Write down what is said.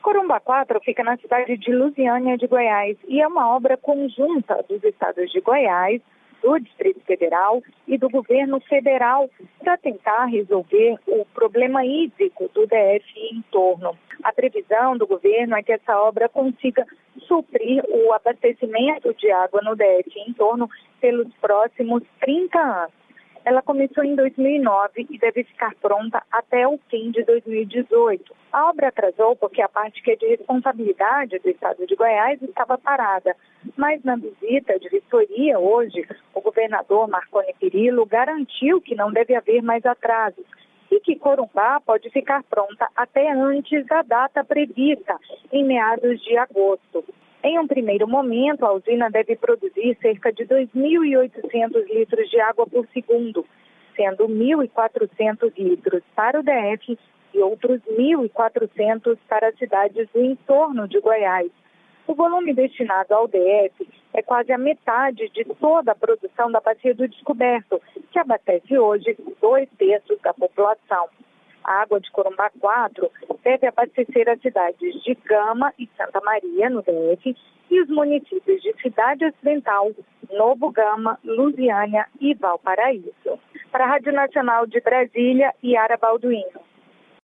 Corumbá 4 fica na cidade de Lusiânia de Goiás e é uma obra conjunta dos estados de Goiás, do Distrito Federal e do governo federal para tentar resolver o problema hídrico do DF e entorno. A previsão do governo é que essa obra consiga suprir o abastecimento de água no DF e entorno pelos próximos 30 anos. Ela começou em 2009 e deve ficar pronta até o fim de 2018. A obra atrasou porque a parte que é de responsabilidade do estado de Goiás estava parada. Mas na visita de vistoria hoje, o governador Marconi Perillo garantiu que não deve haver mais atrasos e que Corumbá pode ficar pronta até antes da data prevista, em meados de agosto. Em um primeiro momento, a usina deve produzir cerca de 2.800 litros de água por segundo, sendo 1.400 litros para o DF e outros 1.400 para as cidades do entorno de Goiás. O volume destinado ao DF é quase a metade de toda a produção da Bacia do Descoberto, que abastece hoje 2/3 da população. A água de Corumbá 4 deve abastecer as cidades de Gama e Santa Maria, no DF, e os municípios de Cidade Ocidental, Novo Gama, Lusiânia e Valparaíso. Para a Rádio Nacional de Brasília, Yara Balduino.